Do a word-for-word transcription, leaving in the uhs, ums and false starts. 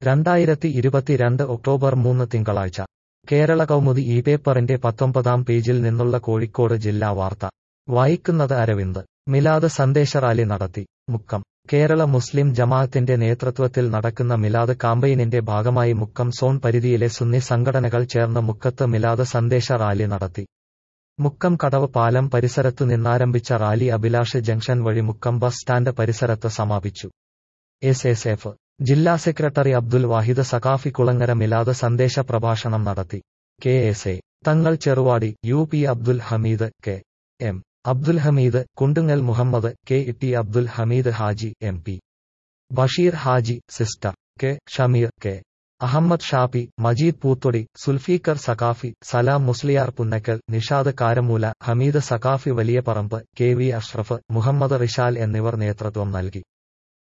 രണ്ടായിരത്തി ഇരുപത്തിരണ്ട് ഒക്ടോബർ മൂന്ന് തിങ്കളാഴ്ച കേരള കൗമുദി ഈ പേപ്പറിന്റെ പത്തൊമ്പതാം പേജിൽ നിന്നുള്ള കോഴിക്കോട് ജില്ലാ വാർത്ത വായിക്കുന്നത് അരവിന്ദ്. മിലാദ് സന്ദേശ റാലി നടത്തി. മുക്കം. കേരള മുസ്ലിം ജമാഅത്തിന്റെ നേതൃത്വത്തിൽ നടക്കുന്ന മിലാദ് കാമ്പയിനിന്റെ ഭാഗമായി മുക്കം സോൺ പരിധിയിലെ സുന്നി സംഘടനകൾ ചേർന്ന് മുക്കത്ത് മിലാദ് സന്ദേശ റാലി നടത്തി. മുക്കം കടവ് പാലം പരിസരത്തു നിന്നാരംഭിച്ച റാലി അഭിലാഷ് ജംഗ്ഷൻ വഴി മുക്കം ബസ് സ്റ്റാൻഡ് പരിസരത്ത് സമാപിച്ചു. എസ് എസ് എഫ് ജില്ലാ സെക്രട്ടറി അബ്ദുൽ വാഹിദ് സഖാഫി കുളങ്ങര മിലാദ് സന്ദേശ പ്രഭാഷണം നടത്തി. K S A Thangal Cheruvadi, U P Abdul Hameed, K M Abdul Hameed, Kundungal Muhammad, K T Abdul Hameed Haji, M P Basheer Haji, sister K Shameer, K Ahammad Shafi, Majeed Poothodi, Sulfikar Saqafi, Salam Musliyar Punnakkal, Nishad Karamoola, Hameed Saqafi Valiyaparamba, K V Ashraf, Muhammad Rishal എന്നിവർ നേതൃത്വം നൽകി.